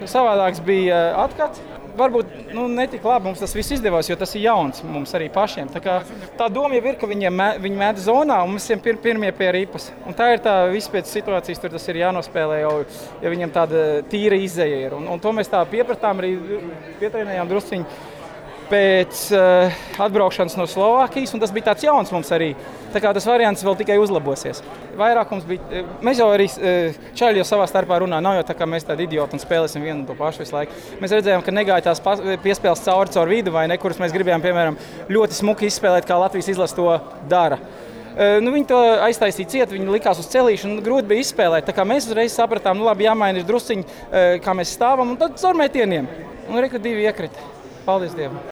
Savādāks bija atkats. Varbūt netik labi mums tas viss izdevās, jo tas ir jauns mums arī pašiem. Tā doma jau ir, ka viņi met zonā un mēs esam pirmie pie ripas. Un tā ir tā viss pēc situācijas, tur tas ir jānospēlē jau, ja viņam tāda tīra izēja ir. Un to mēs tā piepratām arī, pietrenējām drusciņu pēc atbraukšanas no Slovākijas, un tas bija tāds jauns mums arī. Tā kā tas variants vēl tikai uzlabosies. Vairākums bija, mēs jau arī čaļi jau savā starpā runā, nav jau tā kā mēs tādi idioti un spēlēsim vienu un to pašu visu laiku. Mēs redzējām, ka negāja tās piespēles caur vidu vai ne, kuras mēs gribējām, piemēram, ļoti smuki izspēlēt, kā Latvijas izlase to dara. Viņi to aiztaisīja ciet, viņi likās uz celīšu un grūti bija izspēlēt. Tā kā mēs uzreiz sapratām, labi, jāmaina ir drusciņi, kā mēs stāvam, un tad caur metieniem. Un re, ka 2 iekrita. Paldies Dievam!